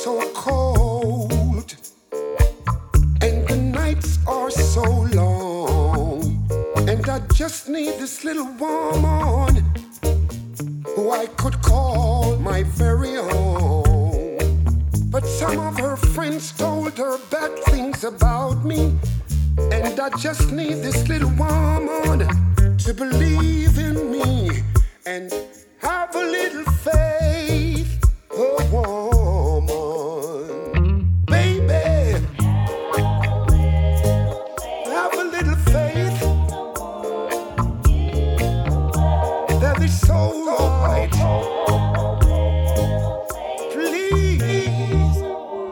so cold, and the nights are so long, and I just need this little woman who I could call my very own. But some of her friends told her bad things about me, and I just need this little woman to believe in me and have a little faith. A woman, baby, have a little faith that is so right. Please.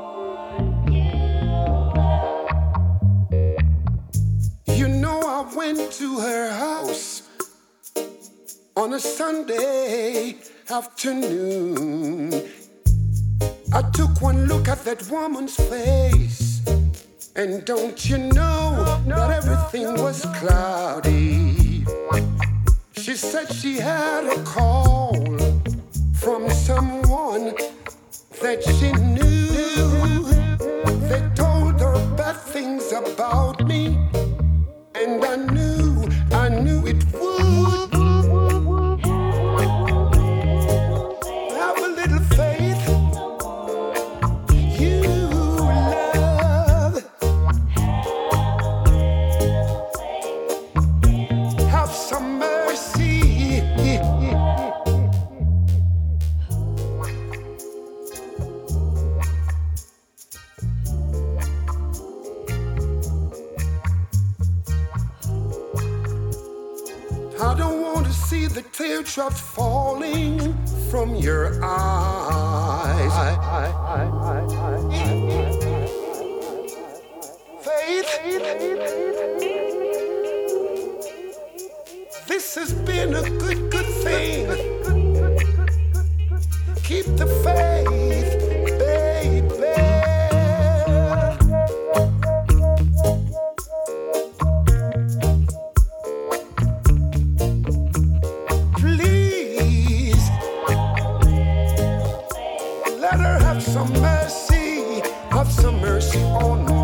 You know I went to her house on a Sunday afternoon. I took one look at that woman's face, and don't you know that everything was cloudy. She said she had a call from someone that she knew. They told her bad things about me, and I knew it would. Have a little faith, you love. Have some mercy. I don't want to see the teardrops falling from your eyes. Faith, this has been a good thing. Keep the faith, baby. Please, let her have some mercy on me.